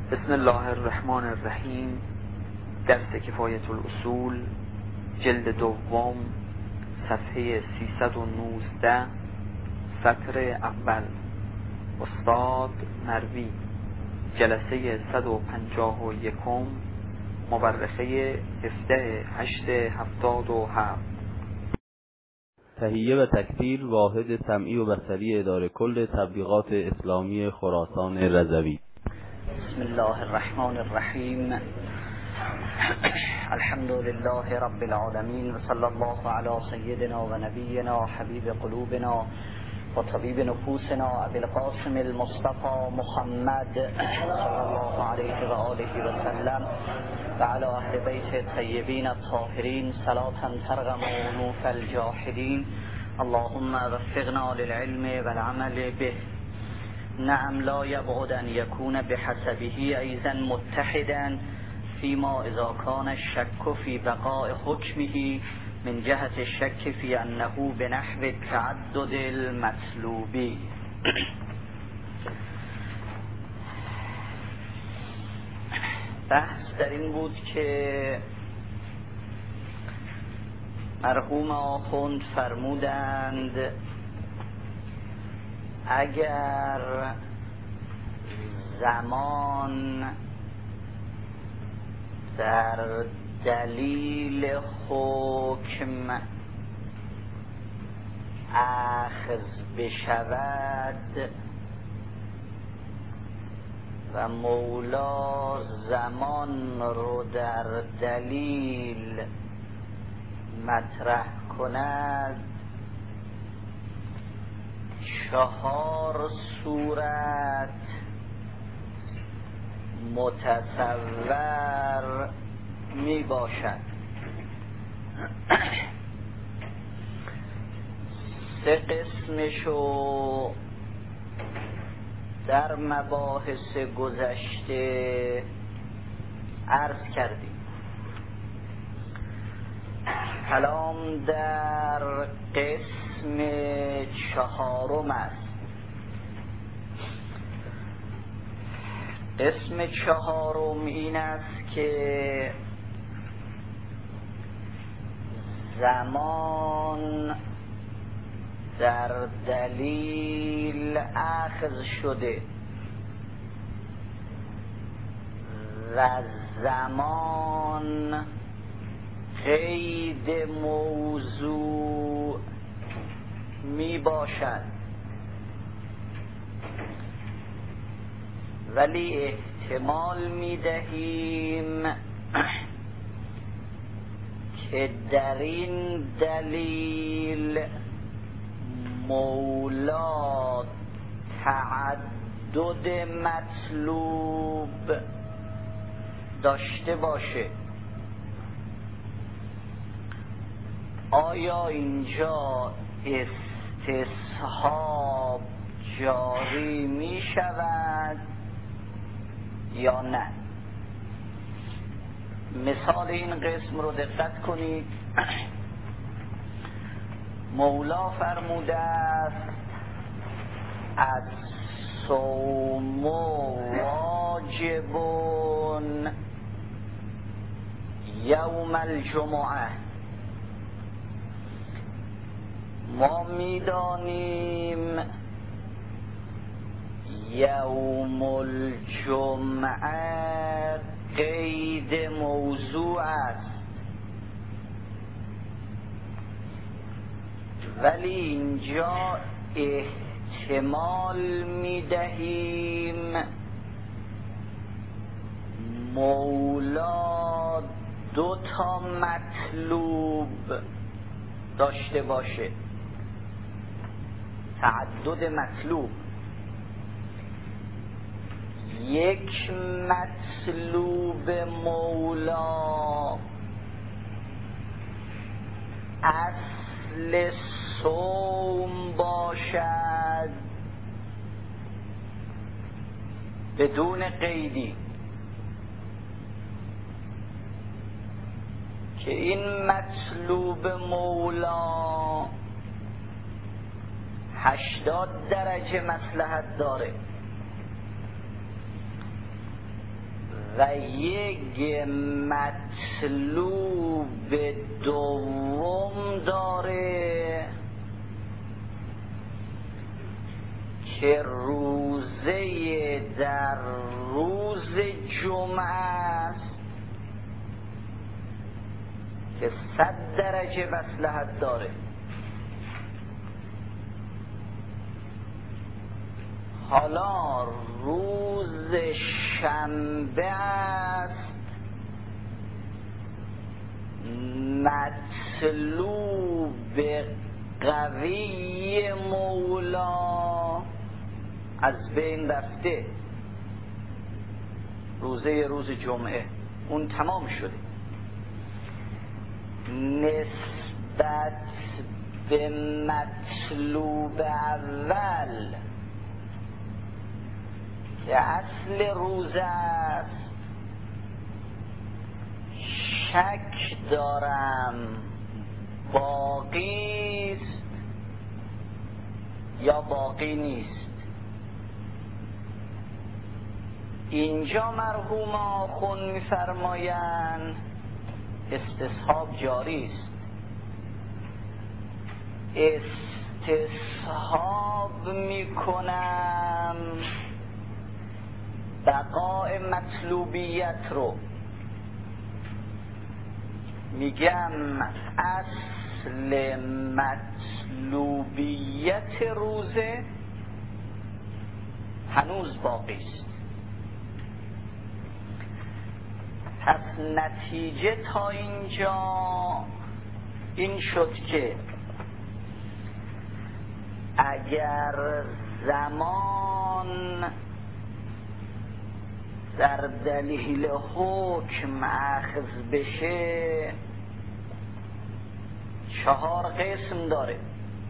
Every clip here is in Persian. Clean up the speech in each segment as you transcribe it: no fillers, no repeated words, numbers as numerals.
بسم الله الرحمن الرحیم. درس کفایت الاصول، جلد دوم، صفحه 319، سطر اول. استاد مروی، جلسه 151، مورخه 17/8/77. تهیه و تکثیر واحد سمعی و بصری اداره کل تبلیغات اسلامی خراسان رضوی. بسم الله الرحمن الرحیم. الحمد لله رب العالمین و صلی الله علی سیدنا و نبینا حبیب قلوبنا و طبیب نفوسنا ابی القاسم المصطفى محمد صلی الله علیه و آله و سلم و علی اهل بیت الطیبین الطاهرین صلاة ترغم انوف الجاحدین. اللهم وفقنا للعلم والعمل به. نعم لا يبعد أن يكون بحسبه أيضا متحدا فيما إذا كان الشك في بقاء حكمه من جهة الشك في أنه بنحو التعدد المطلوب. بحث در این بود که مرحوم آخوند فرمودند اگر زمان در دلیل حکم اخذ بشود و مولا زمان رو در دلیل مطرح کند، 4 صورت متصور می باشد. 3 قسمشو در مباحث گذشته عرض کردیم. کلام در قسم 4 است. قسم 4 این است که زمان در دلیل اخذ شده و زمان قید موضوع می باشد، ولی احتمال می دهیم که در این دلیل مولا تعدد مطلوب داشته باشه. آیا اینجا استصحاب جاری می شود یا نه؟ مثال این قسم رو دقت کنید. مولا فرموده است الصوم واجب یوم الجمعه. ما میدانیم یوم الجمعه قید موضوع است، ولی اینجا احتمال میدهیم مولا 2 مطلوب داشته باشه. تعدد مطلوب، 1 مطلوب مولا اصل صوم باشد بدون قیدی، که این مطلوب مولا 80 درجه مصلحت داره. و یک مطلوب دوم داره که روزه در روز جمعه است که 100 درجه مصلحت داره. حالا روز شنبه است، مطلوب قوی مولا از بین رفته، روز جمعه اون تمام شده. نسبت به مطلوب اول که اصل روزه است شک دارم باقی است یا باقی نیست. اینجا مرحوم آخوند می‌فرمایند استصحاب جاری است. استصحاب میکنم بقای مطلوبیت رو. میگم اصل مطلوبیت روزه هنوز باقی است. پس نتیجه تا اینجا این شد که اگر زمان در دلیل حکم اخذ بشه 4 قسم داره.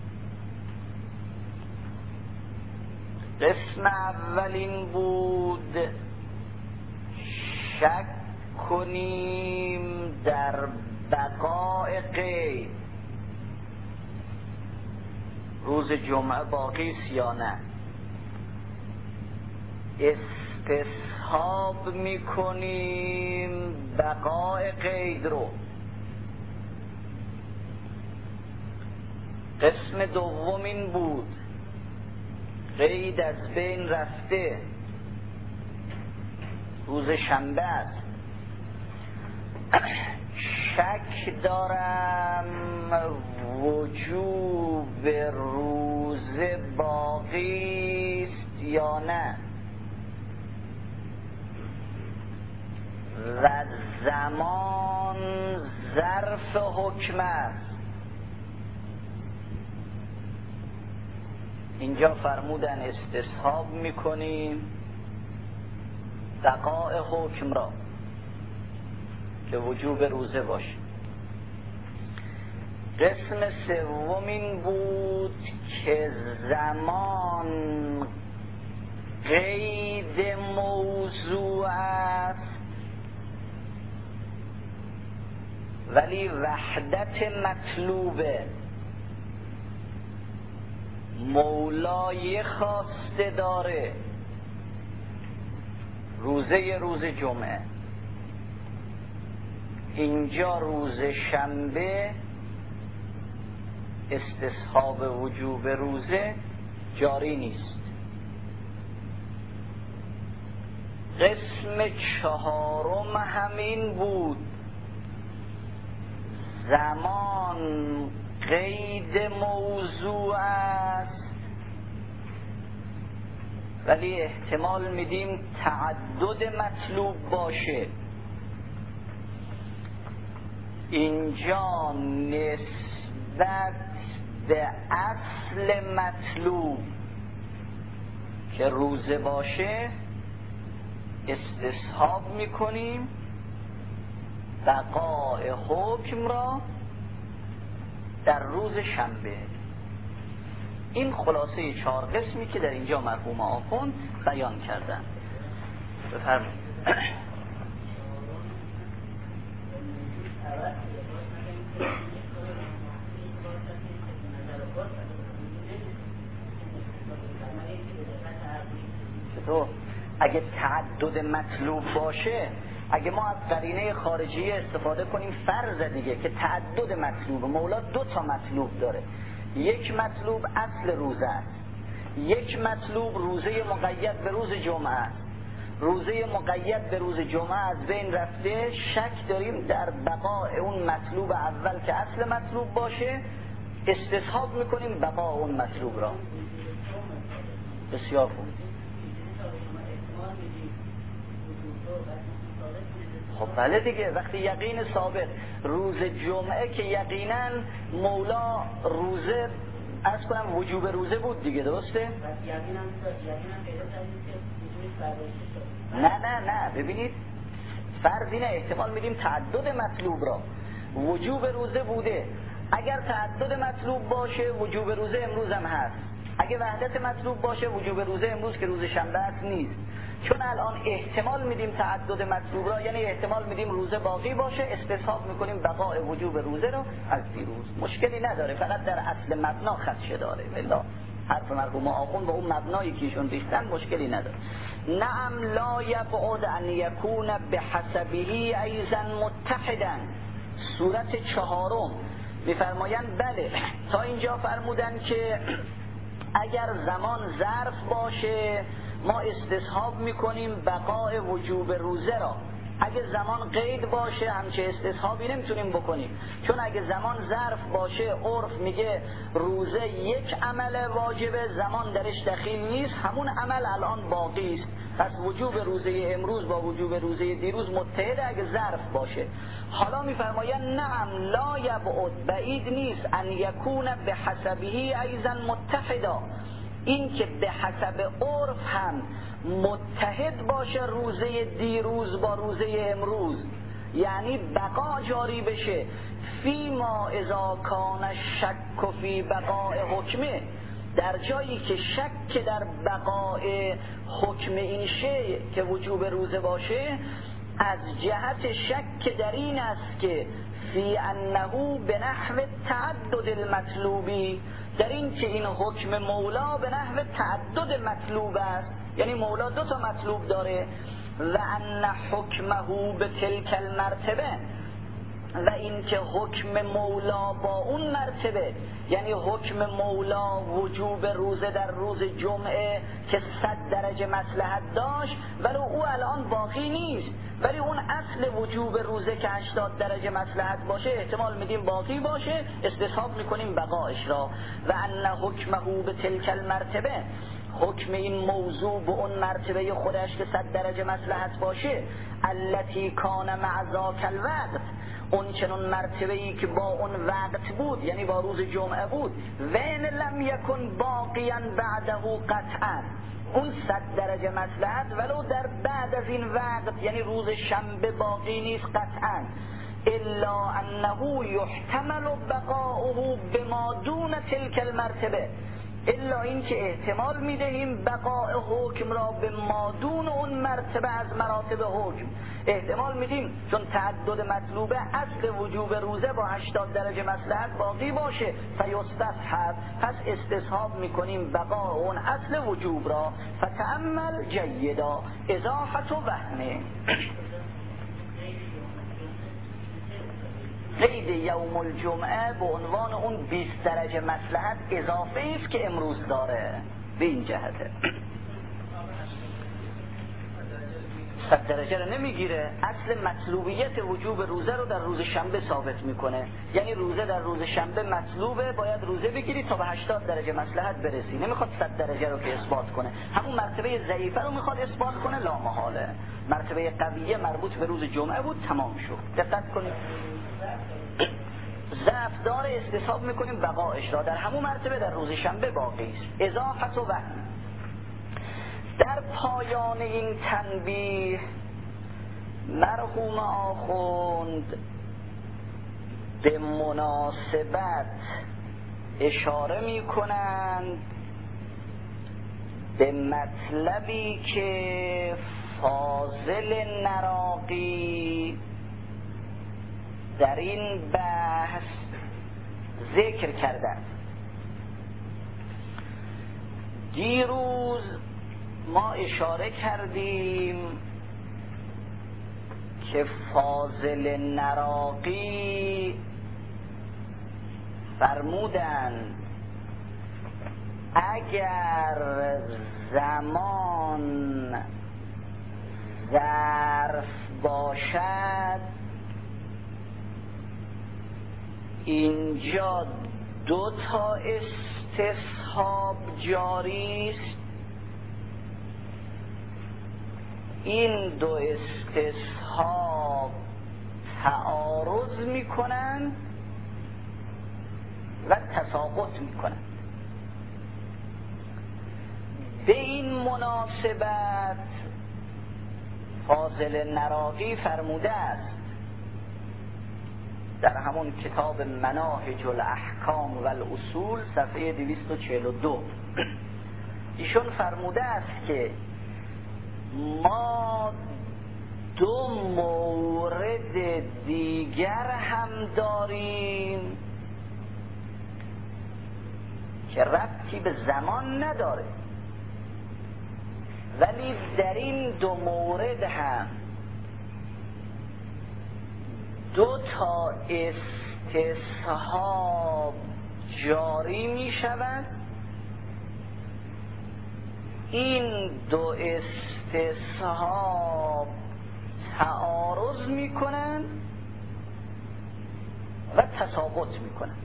قسم اول این بود شک کنیم در بقای قید، روز جمعه باقی است یا نه. استصحاب میکنیم بقای قید رو. قسم دوم این بود قید از بین رفته، روز شنبه است، شک دارم وجوب روز باقی است یا نه و زمان ظرف حکم است. اینجا فرمودن استصحاب میکنیم بقای حکم را که وجوب روزه باشه. قسم سوم این بود که زمان قید موضوع است ولی وحدت مطلوبه، مولای خواسته داره، روز جمعه. اینجا روز شنبه استصحاب وجوب روزه جاری نیست. قسم چهارم همین بود، زمان قید موضوع است ولی احتمال میدیم تعدد مطلوب باشه. اینجا نسبت به اصل مطلوب که روزه باشه استصحاب میکنیم بقای حکم را در روز شنبه. این خلاصه 4 قسمی که در اینجا مرحوم آخوند بیان کردن. بفرمایید. چطور؟ اگه تعدد مطلوب باشه، اگه ما از قرینه خارجی استفاده کنیم، فرض دیگه که تعدد مطلوب، مولا 2 تا مطلوب داره. یک مطلوب اصل روزه است، یک مطلوب روزه مقید به روز جمعه است. روزه مقید به روز جمعه از بین رفته، شک داریم در بقاء اون مطلوب اول که اصل مطلوب باشه، استصحاب میکنیم بقاء اون مطلوب را. بسیار خوب. خب بله دیگه، وقتی یقین ثابت روز جمعه که یقینا مولا روزه از کنم وجوب روزه بود دیگه، درسته؟ نه ببینید، فرض اینه احتمال میدیم تعدد مطلوب را، وجوب روزه بوده. اگر تعدد مطلوب باشه وجوب روزه امروز هم هست، اگه وحدت مطلوب باشه وجوب روزه امروز که روز شنبه است نیست. چون الان احتمال میدیم تعدد مطلوب را، یعنی احتمال میدیم روزه باقی باشه، استصحاب میکنیم بقاء وجوب روزه رو از دیروز. مشکلی نداره، فقط در اصل مبنا خدشه داره. والله حرف مرحوم آخوند با اون مبنایی که ایشون ریختن مشکلی نداره. نعم لا یبعد ان یکون بحسبه ایضا متحدا. سورت 4 میفرمایند بله، تا اینجا فرمودن که اگر زمان ظرف باشه ما استصحاب میکنیم بقاء وجوب روزه را. اگه زمان قید باشه همچه استصحابی نمیتونیم بکنیم، چون اگه زمان ظرف باشه عرف میگه روزه یک عمل واجبه، زمان درش دخیل نیست، همون عمل الان باقی است. پس وجوب روزه امروز با وجوب روزه دیروز متحده اگه ظرف باشه. حالا میفرماید نعم لا یبعد، بعید نیست، ان یکون بحسبه ایضا متحدا، این که به حسب عرف هم متحد باشه روزه دیروز با روزه امروز، یعنی بقا جاری بشه. فی ما اذا کان شک فی بقاء حکمه، در جایی که شک در بقاء حکم این شیء که وجوب روزه باشه، از جهت شک در این است که فی انه به نحو تعدد المطلوبی، در این که این حکم مولا به نحو تعدد مطلوب است، یعنی مولا 2 تا مطلوب داره. و ان حکمه به تلک المرتبه، و این که حکم مولا با اون مرتبه، یعنی حکم مولا وجوب روزه در روز جمعه که 100 درجه مصلحت داشت ولی او الان باقی نیست، ولی اون اصل وجوب روزه که 80 درجه مصلحت باشه احتمال میدیم باقی باشه، استصحاب میکنیم بقایش را. و ان حکمه به تلک المرتبه، حکم این موضوع به اون مرتبه خودش که 100 درجه مصلحت باشه، التی کان مع ذاک الوقت، اون چنون مرتبه‌ای که با اون وقت بود، یعنی با روز جمعه بود. و ان لم یکن باقیا بعده قطعا، اون 100 درجه مصلحت ولو در بعد از این وقت، یعنی روز شنبه باقی نیست قطعا، الا انه یحتمل بقاؤه بما دون تلک المرتبه، الا این که احتمال میدهیم بقاء حکم را به مادون اون مرتبه از مراتب حکم احتمال میدیم، چون تعدد مطلوبه اصل وجوب روزه با 80 درجه مصلحت باقی باشه، فیستصحب، پس استصحاب میکنیم بقاء اون اصل وجوب را. فتأمل جیدا اضافت و وهمه، قید یوم الجمعه به عنوان اون 20 درجه مصلحت اضافه است که امروز داره، به این جهته 100 درجه رو نمیگیره، اصل مطلوبیت وجوب روزه رو در روز شنبه ثابت میکنه، یعنی روزه در روز شنبه مطلوبه، باید روزه بگیری تا به 80 درجه مصلحت برسی، نمیخواد 100 درجه رو که اثبات کنه، همون مرتبه ضعیفه رو میخواد اثبات کنه، لا محاله. مرتبه قویه مربوط به روز جمعه بود، تمام شد. دقت کنید، ضعف داره، استصحاب میکنیم بقایش را، در همون مرتبه در روز شنبه باقی است. اضافت و وهم. در پایان این تنبیه مرحوم آخوند به مناسبت اشاره میکنند به مطلبی که فاضل نراقی در این بحث ذکر کردند. دیروز ما اشاره کردیم که فاضل نراقی فرمودند اگر زمان ظرف باشد اینجا 2 استصحاب جاری است. این 2 استصحاب تعارض میکنند و تساقط میکنند. به این مناسبت فاضل نراقی فرموده است در همون کتاب مناهج الاحکام و الاصول صفحه 242 ایشون فرموده است که ما 2 مورد دیگر هم داریم که ربطی به زمان نداره، ولی در این 2 مورد هم 2 استصحاب جاری می شود. این 2 استصحاب تعارض می کنند و تساقط می کنند.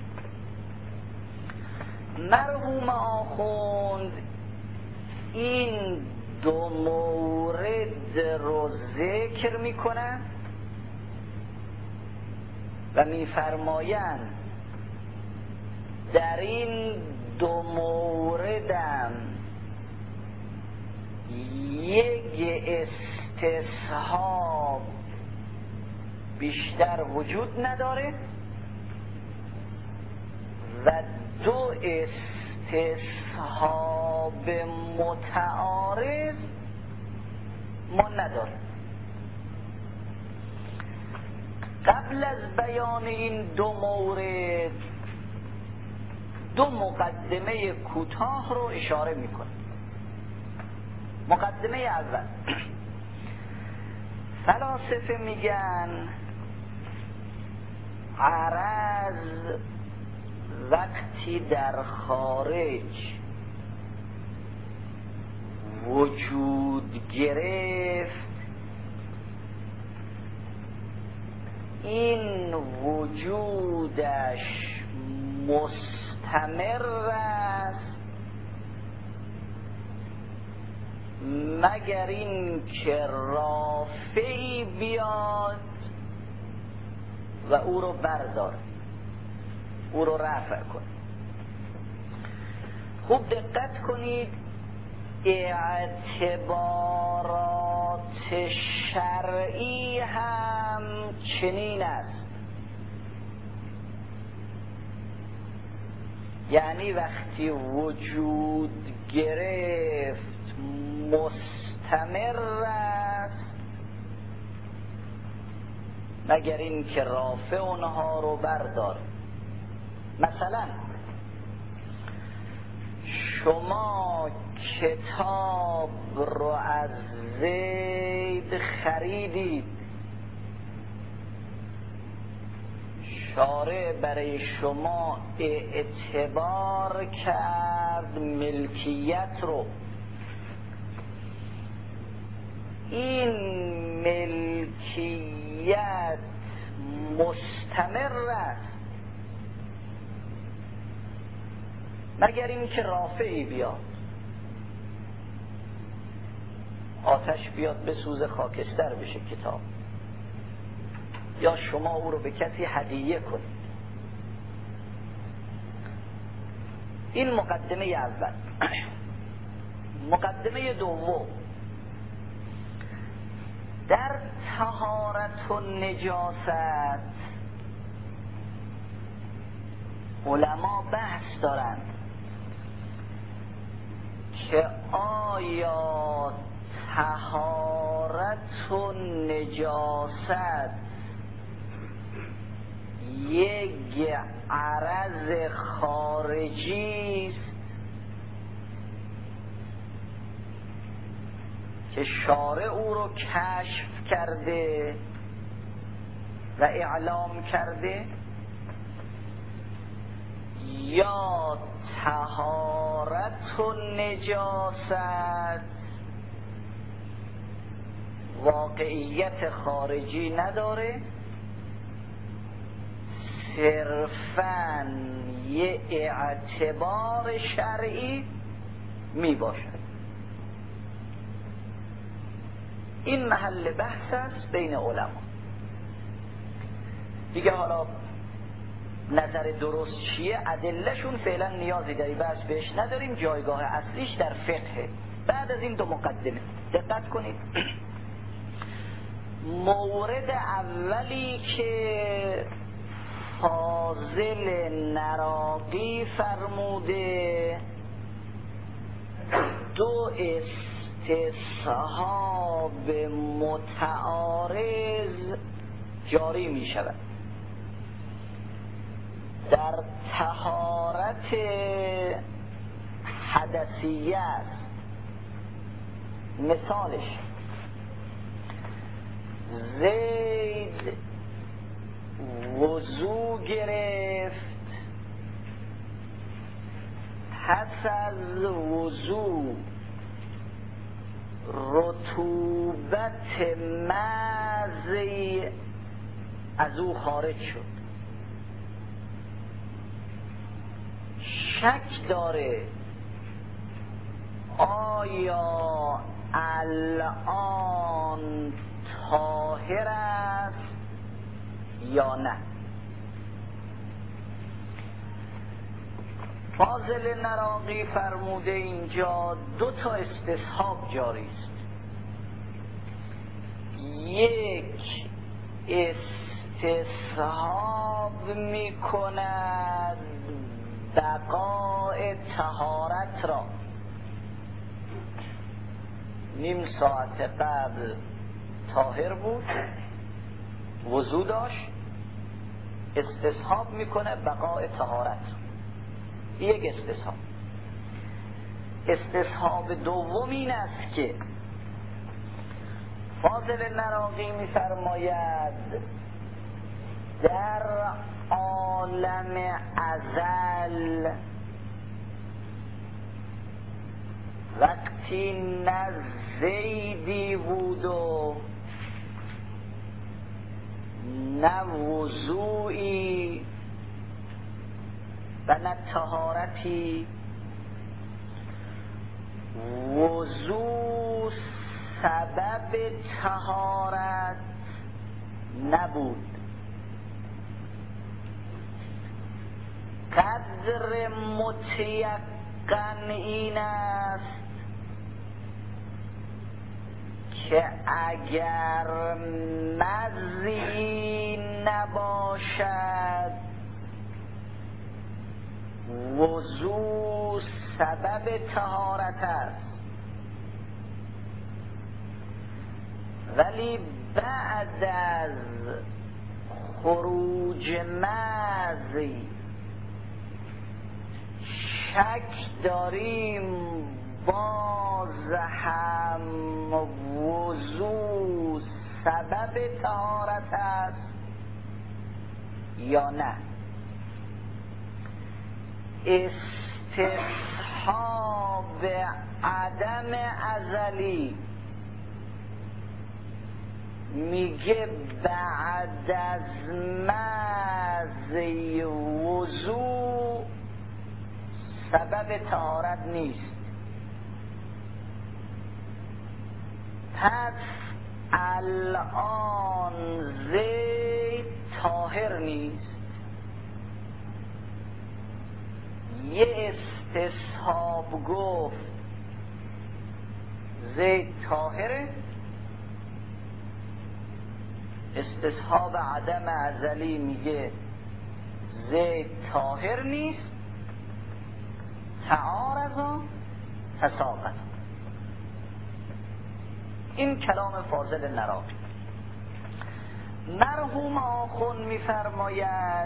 مرحوم آخوند این 2 مورد رو ذکر می کنند و می‌فرمایند در این 2 موردم یک استصحاب بیشتر وجود نداره و 2 استصحاب متعارض ما نداره. قبل از بیان این 2 مورد 2 مقدمه کوتاه رو اشاره میکنه. مقدمه اول، فلاسفه میگن عرض وقتی در خارج وجود گرفت این وجودش مستمر است مگر این که رافعی بیاد و او رو برداره، او رو رفع کنه. خوب دقت کنید، اعتبارات شرعی هم چنین است. یعنی وقتی وجود گرفت مستمر است مگر این که رافع اونها رو بردار. مثلا شما کتاب رو از زید خریدید، شارع برای شما اعتبار کرد ملکیت رو. این ملکیت مستمر است مگر این که رافعی بیاد، آتش بیاد به سوز خاکستر بشه کتاب، یا شما او رو به کسی هدیه کنید. این مقدمه اول. مقدمه دوم، در طهارت و نجاست علما بحث دارند که آیا طهارت و نجاست یک عرض خارجی است که شارع او رو کشف کرده و اعلام کرده، یا طهارت و نجاست واقعیت خارجی نداره، صرفاً یه اعتبار شرعی می باشد. این محل بحث است بین علما. دیگه حالا نظر درست چیه، ادلهشون فعلا نیازی در این بحث بهش نداریم، جایگاه اصلیش در فقه. بعد از این دو مقدمه دقت کنید. مورد اولی که فاضل نراقی فرموده، دو استصحاب متعارض جاری می شود. در طهارت حدثیه است. مثالش زید وضو گرفت، پس از وضو رطوبت مزی از او خارج شد، شک داره آیا الان طاهر است یا نه. فاضل نراقی فرموده اینجا دو تا استصحاب جاری است. یک استصحاب می کند بقاء طهارت را، نیم ساعت قبل طاهر بود، وضو داشت، استصحاب میکنه بقاء طهارت. یک استصحاب. استصحاب دوم این است که فاضل نراقی میفرماید در عالم ازل وقتی نه زیدی بود و نه وضوعی و نه طهارتی، وضو سبب طهارت نبود. قدر متیقن این است که اگر مزی نباشد وضو سبب طهارت است، ولی بعد از خروج مزی شک داریم باز هم وضو سبب طهارت است یا نه. استصحاب عدم ازلی میگه بعد از مزی وضو سبب طهارت نیست. پس الان زید طاهر نیست. یه استصحاب گفت زید طاهره، استصحاب عدم ازلی میگه زید طاهر نیست. تعارضا تساقطا. این کلام فاضل نراقی. مرحوم آخون میفرماید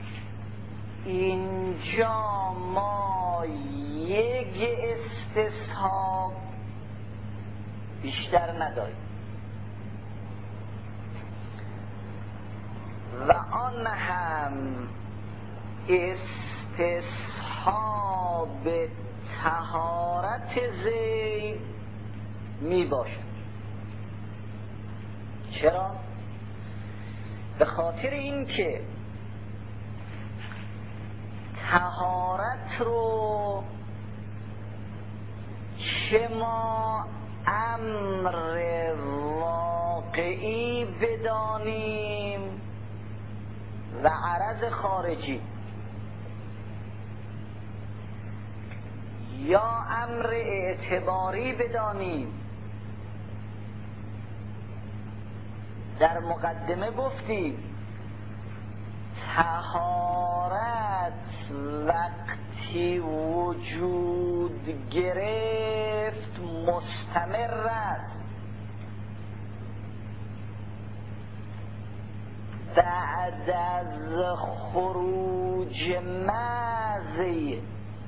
اینجا ما یک استصحاب بیشتر نداریم. و آن هم استصحاب طهارت زید می باشد. چرا؟ به خاطر اینکه طهارت رو چه ما امر واقعی بدانیم و عرض خارجی، یا امر اعتباری بدانیم. در مقدمه گفتیم طهارت وقتی وجود گرفت مستمر است، بعد از خروج مزی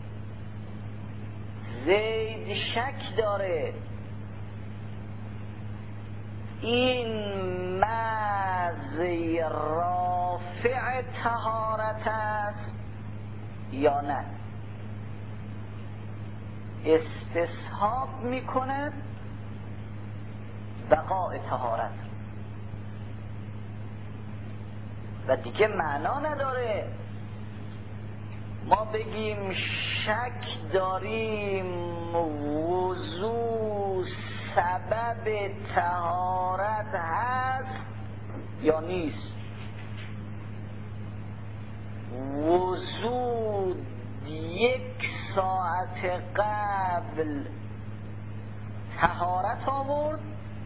زید شک داره این مزی رافع طهارت است یا نه، استصحاب میکنه بقاء طهارت و دیگه معنا نداره ما بگیم شک داریم وضو سبب طهارت هست یا نیست. وضو 1 ساعت قبل طهارت آورد،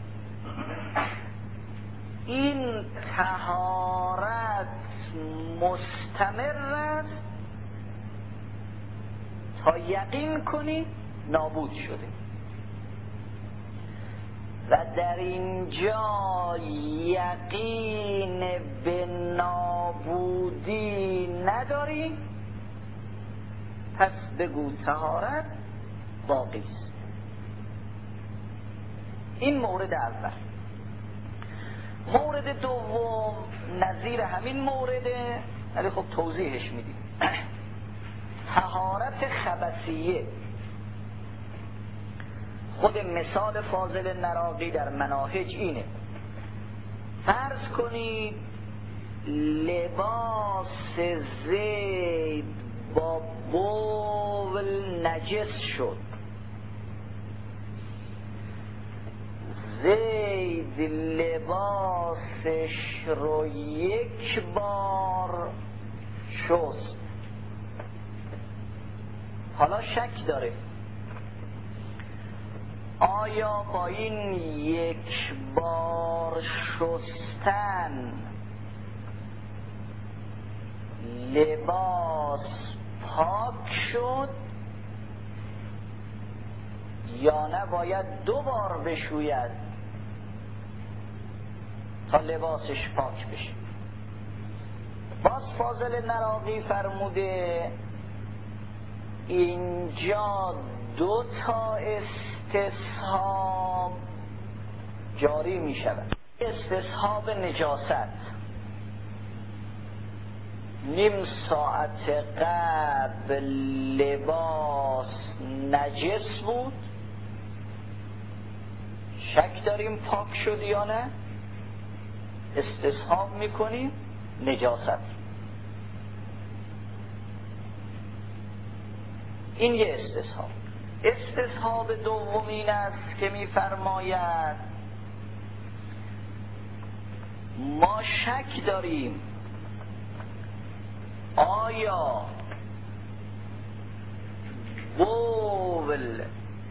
این طهارت مستمر است تا یقین کنی نابود شده و در اینجا یقین به نابودی نداری، پس بگو طهارت باقی است. این مورد اول. مورد دوم نظیر همین مورده، ولی خب توضیحش میدیم. طهارت خبثیه. خود مثال فاضل نراقی در مناهج اینه. فرض کنید لباس زید با بول نجس شد، زید لباسش رو 1 بار شست، حالا شک داره آیا با این 1 بار شستن لباس پاک شد یا نه باید 2 بار بشوید تا لباسش پاک بشه؟ باز فاضل نراقی فرموده اینجا 2 تا استصحاب جاری می شود. استصحاب نجاست، 1/2 ساعت قبل لباس نجس بود، شک داریم پاک شد یا نه، استصحاب میکنیم نجاست. این یه استصحاب. استصحاب دوم این است که میفرماید ما شک داریم آیا بول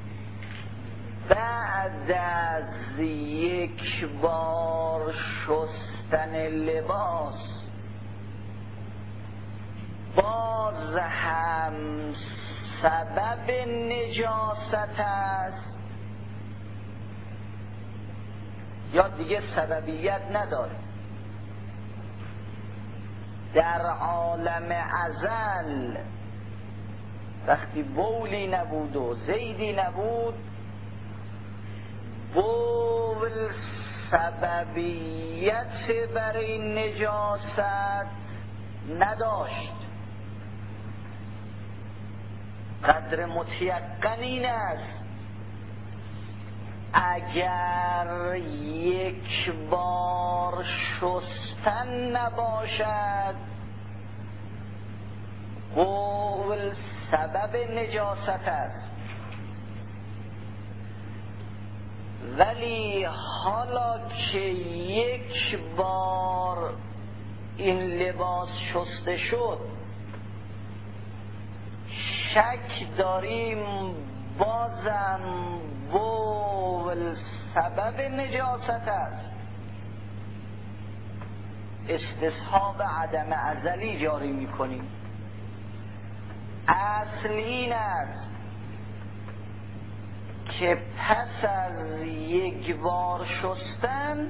بعد از 1 بار شستن لباس باز هم سبب نجاست است یا دیگه سببیت نداره؟ در عالم ازل وقتی بولی نبود و زیدی نبود بول سببیت برای نجاست نداشت. قدر متیقن این است اگر یک بار شستن نباشد بول سبب نجاست است، ولی حالا که یک بار این لباس شسته شد شک داریم بازم بول سبب نجاست است، استصحاب عدم ازلی جاری میکنیم. اصل این است که پس از یک بار شستن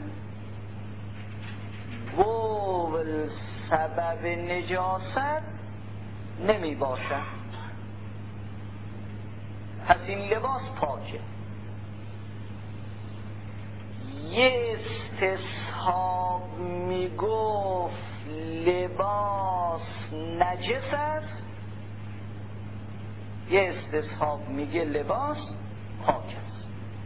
بول سبب نجاست نمی باشد. پس این لباس پاکه. یه استصحاب می گفت لباس نجس است، یه استصحاب میگه لباس پاک است.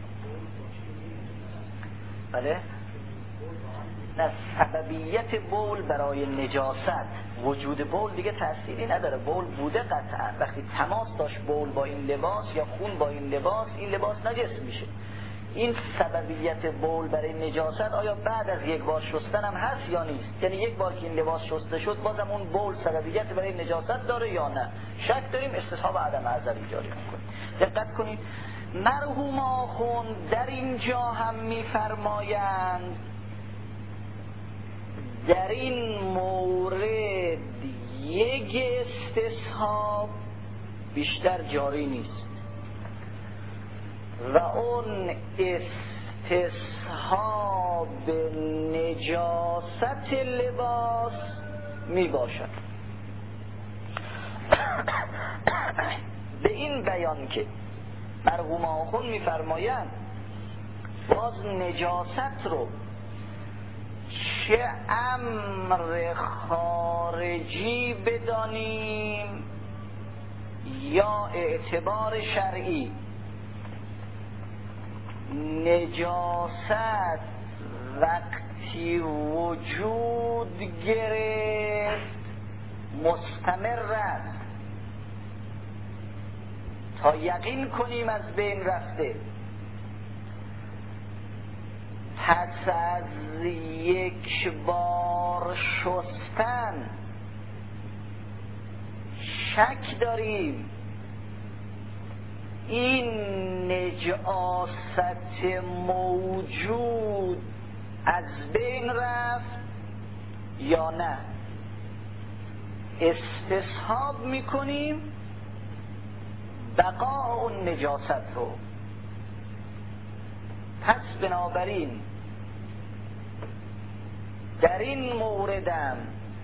بله؟ نه، سببیت بول برای نجاست، وجود بول دیگه تأثیری نداره. بول بوده قطعا، وقتی تماس داشت بول با این لباس یا خون با این لباس نجس میشه. این سببیت بول برای نجاست آیا بعد از یک بار شستن هم هست یا نیست؟ یعنی یک بار که این لباس شسته شد بازم اون بول سببیت برای نجاست داره یا نه؟ شک داریم، استصحاب عدم ازلی جاری میکنیم. دقت کنید مرحوم آخوند در اینجا هم میفرمایند در این مورد یک استصحاب بیشتر جاری نیست و اون استصحاب نجاست لباس می باشد. به این بیان که مرحوم آخوند می فرمایند باز نجاست رو چه امر خارجی بدانیم یا اعتبار شرعی، نجاست وقتی وجود گرفت مستمر است تا یقین کنیم از بین رفته. پس از یک بار شستن شک داریم این نجاست موجود از بین رفت یا نه، استصحاب میکنیم بقاء اون نجاست رو. پس بنابراین در این موردم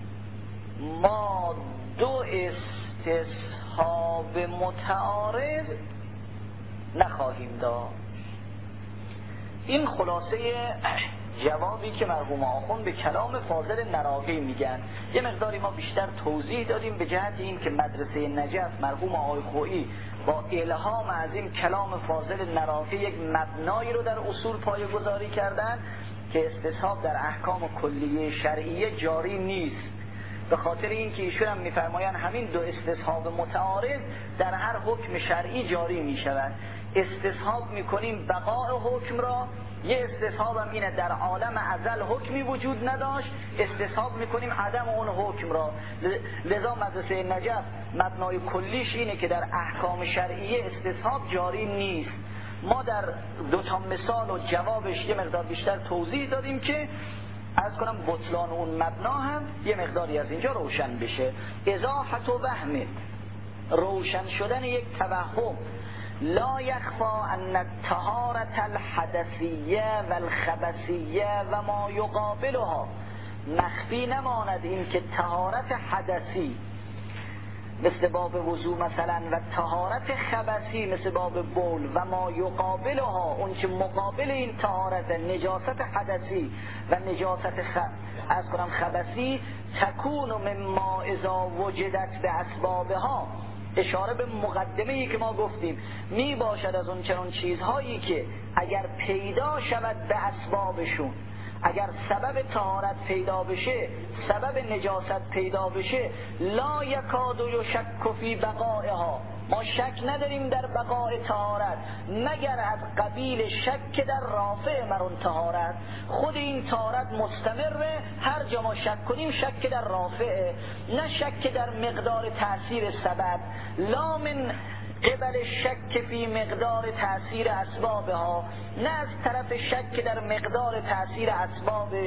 ما دو استصحاب متعارض نخواهیم داشت. این خلاصه جوابی که مرحوم آخوند به کلام فاضل نراقی میگن. یه مقداری ما بیشتر توضیح دادیم به جهت این که مدرسه نجف مرحوم آقای خویی با الهام از این کلام فاضل نراقی یک مبنایی رو در اصول پایه‌گذاری کردن که استصحاب در احکام کلیه شرعیه جاری نیست. به خاطر این که ایشون هم میفرمایند همین دو استصحاب متعارض در هر حکم شرعی جاری میشوند. استصحاب میکنیم بقاء حکم را، یه استصحاب هم اینه در عالم ازل حکمی وجود نداشت، استصحاب میکنیم عدم اون حکم را. لذا مدرسه نجف مبنای کلیش اینه که در احکام شرعیه استصحاب جاری نیست. ما در دو تا مثال و جوابش یه مقدار بیشتر توضیح دادیم که از کنم بطلان اون مبنا هم یه مقداری از اینجا روشن بشه. اضافت و وهم، روشن شدن یک توهم. لا یخفا ان الطهارة الحدثیه و الخبثیه و ما یقابلها، مخفی نماند این که طهارت حدثی مثل باب وضو مثلا، و طهارت خبثی مثل باب بول و ما یقابلها، اون که مقابل این طهارت، نجاست حدثی و نجاست خبثی، تکون مما اذا وجدت به اسبابها، اشاره به مقدمه‌ای که ما گفتیم، می باشد از اون چنان چیزهایی که اگر پیدا شود به اسبابشون، اگر سبب طهارت پیدا بشه، سبب نجاست پیدا بشه، لا یکاد یشک فی بقائها، ما شک نداریم در بقای طهارت مگر از قبیل شک در رافع مرون طهارت. خود این طهارت مستمره، هر جا ما شک کنیم شک در رافعه، نه شک در مقدار تأثیر سبب، لا من قبل شک فی مقدار تأثیر اسبابها، نه از طرف شک در مقدار تأثیر اسبابش.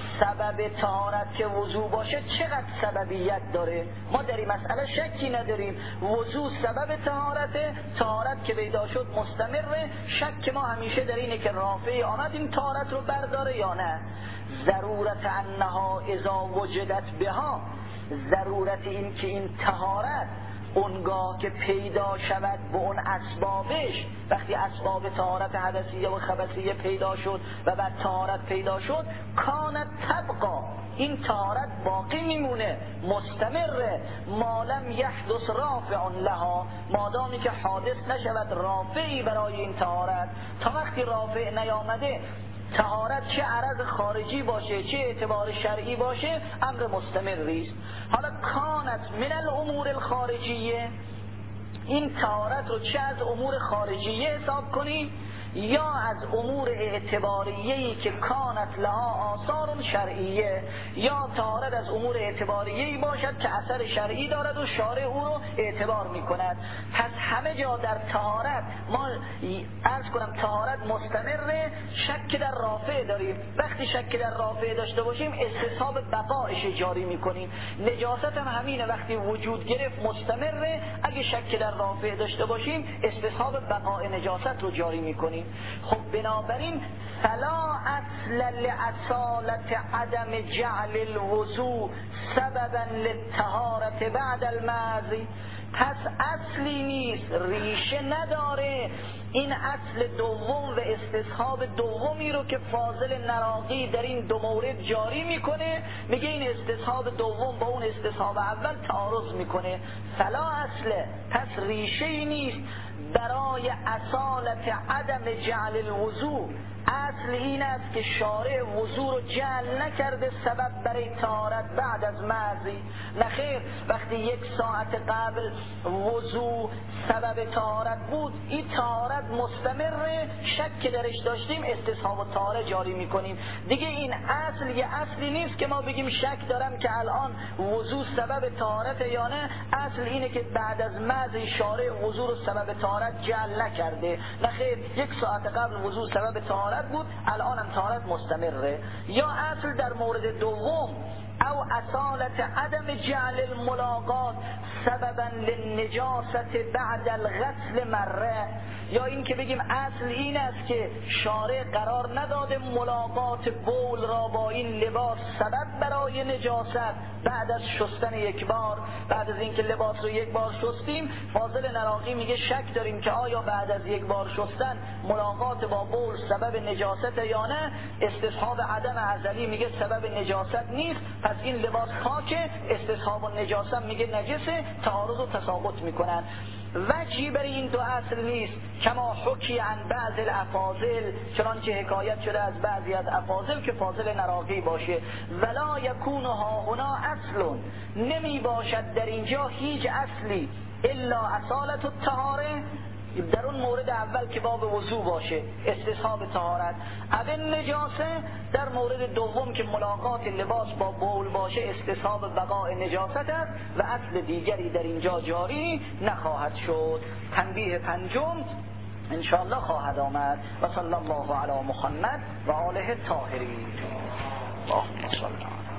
سبب طهارت که وضو باشه چقدر سببیت داره، ما در این مسئله شکی نداریم. وضو سبب طهارته، طهارت که پیدا شد مستمره، شک ما همیشه در اینه که رافعی آمد این طهارت رو برداره یا نه. ضرورت انها اذا وجدت بها، ضرورت این که این طهارت اونگاه که پیدا شود به اون اسبابش، وقتی اسباب طهارت حدثیه و خبثیه پیدا شد و بعد طهارت پیدا شد، کانت تبقا، این طهارت باقی میمونه، مستمره، ما لم یحدث رافع لها، مادامی که حادث نشود رافعی برای این طهارت. تا وقتی رافع نیامده طهارت چه عرض خارجی باشه چه اعتبار شرعی باشه امر مستمری است. حالا کانت من الامور الخارجیه، این طهارت رو چه از امور خارجیه حساب کنیم یا از امور اعتباریه‌ای که کانت لها آثار شرعیه، یا طهارت از امور اعتباریه‌ای باشد که اثر شرعی دارد و شارع او رو اعتبار می‌کند. پس همه جا در طهارت ما عرض کنم طهارت مستمره، شک در رافع داریم. وقتی شک در رافع داشته باشیم استصحاب بقایش جاری می‌کنیم. نجاست هم همینه، وقتی وجود گرفت مستمره، اگه شک در رافع داشته باشیم استصحاب بقای نجاست رو جاری می‌کنیم. خب بنابراین فلا اصل لأصالت عدم جعل الوضوء سببا للطهارت بعد المعزی، پس اصلی نیست، ریشه نداره این اصل دوم و استصحاب دومی رو که فاضل نراقی در این دو مورد جاری میکنه، میگه این استصحاب دوم با اون استصحاب اول تعارض میکنه. فلا اصله، پس ریشه ای نیست برای اصالت عدم جعل الوضوء. اصل این است که شارع وضو رو جعل نکرده سبب برای طهارت بعد از معزی. نخیر، وقتی یک ساعت قبل وضو سبب طهارت بود، این طهارت مستمره، شک که درش داشتیم استصحاب و طهارت جاری میکنیم دیگه. این اصل یه اصلی نیست که ما بگیم شک دارم که الان وضو سبب طهارت یا نه، اصل اینه که بعد از معزی شارع وضو رو سبب طهارت جعل نکرده. نخیر، یک ساعت قبل وضو سبب طهارت بود، الان هم طهارت مستمره. یا اصل در مورد دوم او اصالت عدم جعل الملاقات سببا للنجاست بعد الغسل مره، یا این که بگیم اصل این است که شارع قرار نداده ملاقات بول را با این لباس سبب برای نجاست بعد از شستن یک بار. بعد از اینکه لباس رو یک بار شستیم، فاضل نراقی میگه شک داریم که آیا بعد از یک بار شستن ملاقات با بول سبب نجاست یا نه. استصحاب عدم ازلی میگه سبب نجاست نیست، پس این لباس پاکه، استصحاب و نجاست میگه نجسه، تعارض و تساقط میکنن. وجهی برای این دو اصل نیست، کما حکی عن بعض الافاضل، چنانچه حکایت شده از بعضی از افاضل که فاضل نراقی باشه. ولا یکون ها هنا اصل، نمی باشد در اینجا هیچ اصلی الا اصالت الطهاره، در اون مورد اول که باب وضو باشه استصحاب طهارت، اول نجاسه در مورد دوم که ملاقات لباس با بول باشه استصحاب بقای نجاست است و اصل دیگری در اینجا جاری نخواهد شد. تنبیه پنجم انشاءالله خواهد آمد. و صلی الله علی محمد و آله الطاهرین. اللهم صل علی